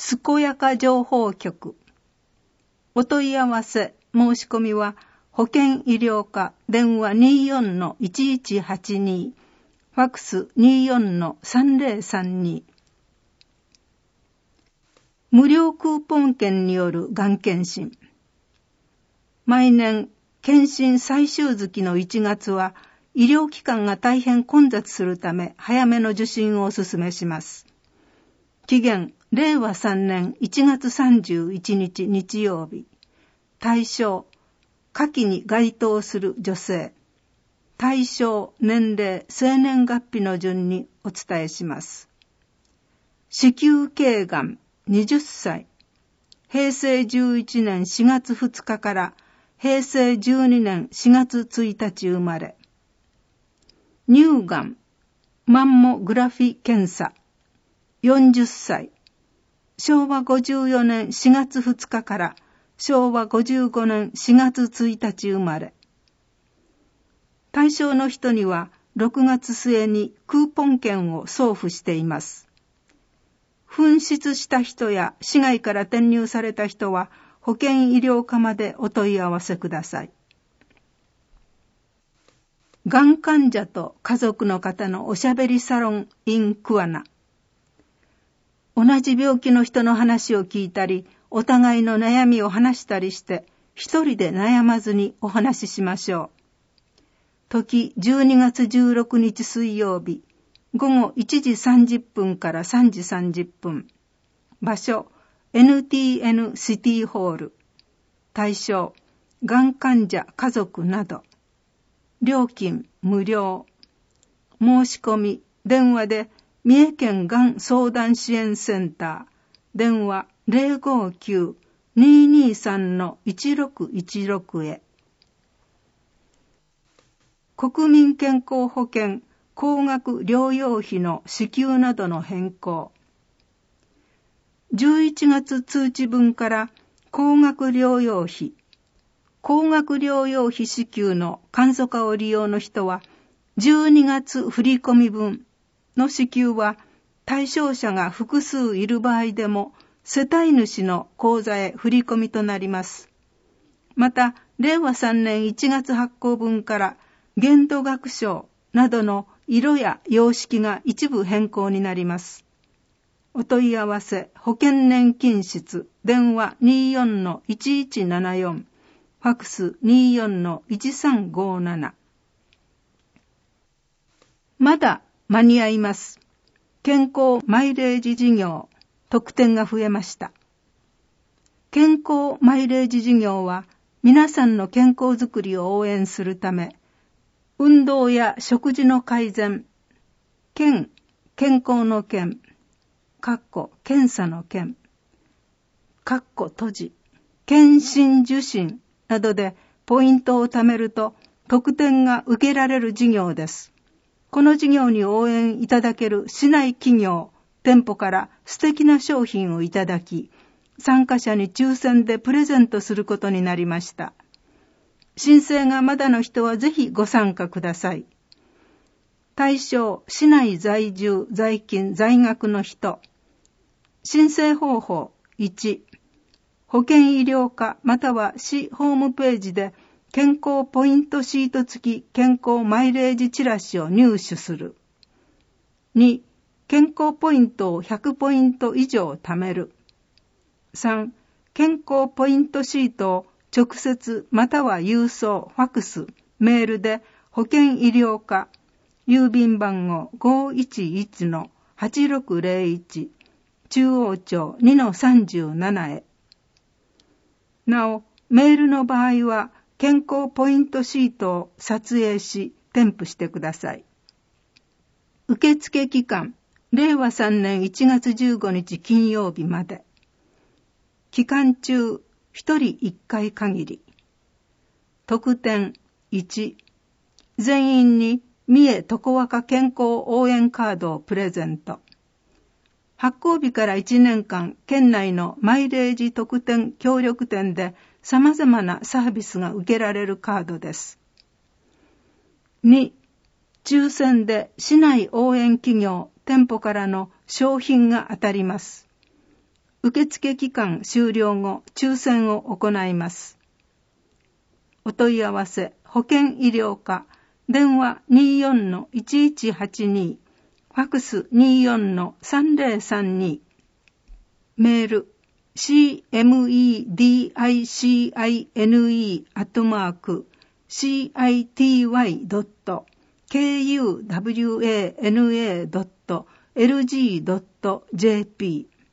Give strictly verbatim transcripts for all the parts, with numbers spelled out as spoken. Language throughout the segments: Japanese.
健やか情報局。お問い合わせ、申し込みは、保健医療課電話 にじゅうよんのいちいちはちに、ファックス にじゅうよんのさんぜろさんに。無料クーポン券によるがん検診。毎年、検診最終月のいちがつは、医療機関が大変混雑するため、早めの受診をお勧めします。期限、れいわさんねんいちがつさんじゅういちにち日曜日。対象、下記に該当する女性。対象、年齢、生年月日の順にお伝えします。子宮頸がん、はたち。へいせいじゅういちねんしがつふつかからへいせいじゅうにねんしがつついたち生まれ。乳がん、マンモグラフィ検査、よんじゅっさい。しょうわごじゅうよねんしがつふつかからしょうわごじゅうごねんしがつついたち生まれ。対象の人にはろくがつ末にクーポン券を送付しています。紛失した人や市外から転入された人は保健医療課までお問い合わせください。がん患者と家族の方のおしゃべりサロン in 桑名。同じ病気の人の話を聞いたり、お互いの悩みを話したりして、一人で悩まずにお話ししましょう。時じゅうにがつじゅうろくにち水曜日、ごごいちじさんじゅっぷんからさんじさんじゅっぷん。場所、エヌティーエヌ シティホール。対象、がん患者家族など。料金無料。申し込み、電話で、三重県がん相談支援センター、電話 ゼロごきゅう にーにーさん いちろくいちろく へ。国民健康保険高額療養費の支給などの変更。じゅういちがつ通知分から高額療養費、高額療養費支給の簡素化を利用の人は、じゅうにがつ振込分の支給は対象者が複数いる場合でも世帯主の口座へ振り込みとなります。また、れいわさんねんいちがつ発行分から限度額賞などの色や様式が一部変更になります。お問い合わせ、保険年金室、電話 にじゅうよんのいちいちななよん、ファックス にじゅうよんのいちさんごなな。まだ間に合います。健康マイレージ事業、特典が増えました。健康マイレージ事業は、皆さんの健康づくりを応援するため、運動や食事の改善、健、健康の健、かっこ検査の健、かっこ閉じ、検診受診などでポイントを貯めると特典が受けられる事業です。この事業に応援いただける市内企業、店舗から素敵な商品をいただき、参加者に抽選でプレゼントすることになりました。申請がまだの人はぜひご参加ください。対象、市内在住、在勤、在学の人。申請方法いち、保健医療課または市ホームページで健康ポイントシート付き健康マイレージチラシを入手する。に、健康ポイントをひゃくポイント以上貯める。さん、健康ポイントシートを直接または郵送、ファックス、メールで保健医療課、郵便番号 ごーいちいちのはちろくぜろいち、中央町 にのさんじゅうなな へ。なお、メールの場合は健康ポイントシートを撮影し添付してください。受付期間、れいわさんねんいちがつじゅうごにち金曜日まで。期間中、ひとりいっかい限り。特典いち、全員に三重とこわか健康応援カードをプレゼント。発行日からいちねんかん、県内のマイレージ特典協力店で様々なサービスが受けられるカードです。に、抽選で市内応援企業、店舗からの商品が当たります。 受付期間終了後、抽選を行います。お問い合わせ、保健医療課、電話 にじゅうよんのいちいちはちに、ファクス にじゅうよんのさんぜろさんに、メール、cmedicine アットマーク シーアイティーワイドットケーユーダブリューエーエヌエードットエルジードットジェーピー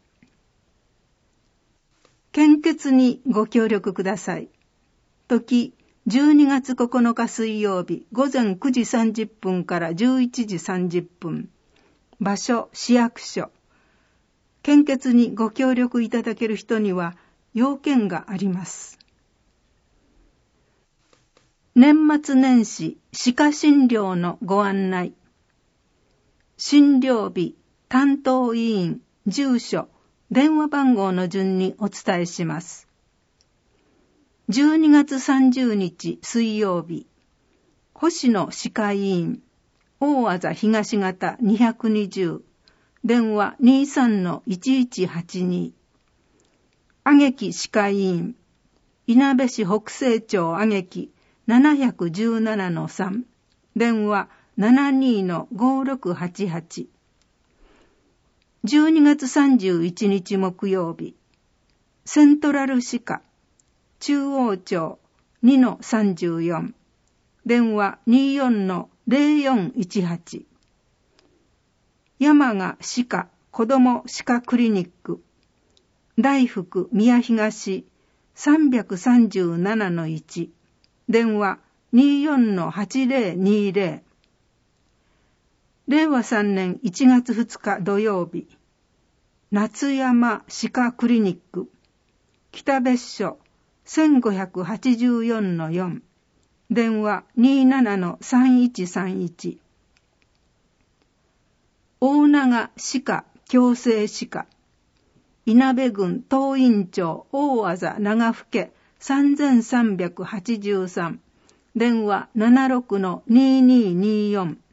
献血にご協力ください。時、じゅうにがつここのか水曜日午前くじさんじゅっぷんからじゅういちじさんじゅっぷん。場所、市役所。献血にご協力いただける人には要件があります。年末年始歯科診療のご案内。診療日、担当医院、住所、電話番号の順にお伝えします。じゅうにがつさんじゅうにち水曜日、星野歯科医院、大字東方にひゃくにじゅう、電話 にじゅうさんのいちいちはちに。挙木歯科医院、いなべ市北西町挙木なないちななのさん、電話 ななにのごろくはちはち。じゅうにがつさんじゅういちにち木曜日、セントラル歯科、中央町 にのさんじゅうよん、電話 にじゅうよんのぜろよんいちはち。山賀歯科子ども歯科クリニック、大福宮東さんさんななのいち、電話 にじゅうよんのはちぜろにぜろ。れいわさんねんいちがつふつか土曜日、夏山歯科クリニック、北別所せんごひゃくはちじゅうよんのよん、電話 にじゅうななのさんいちさんいち。大長歯科矯正歯科、いなべ郡東院町大字長府さんさんはちさん、電話 ななろくのににによん。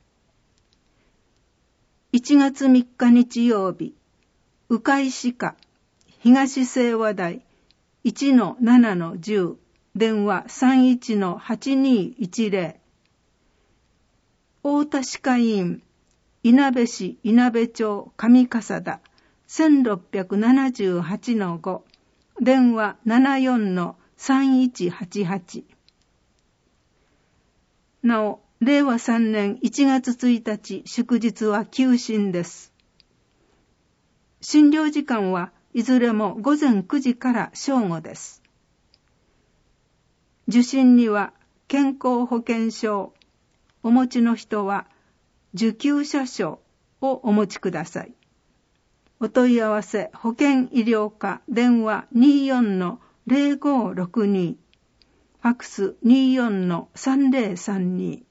いちがつみっか日曜日、鵜飼歯科東清和台いちのななのじゅう、電話 さんいちのはちにいちぜろ。太田歯科医院、いなべ市いなべ町上笠田せんろっぴゃくななじゅうはちのご、電話 ななよんのさんいちはちはち。なお、れいわさんねんいちがつついたち祝日は休診です。診療時間はいずれもごぜんくじから正午です。受診には健康保険証、お持ちの人は受給者証をお持ちください。お問い合わせ保健医療課電話 にじゅうよんのぜろごろくに、ファクス にじゅうよんのさんぜろさんに。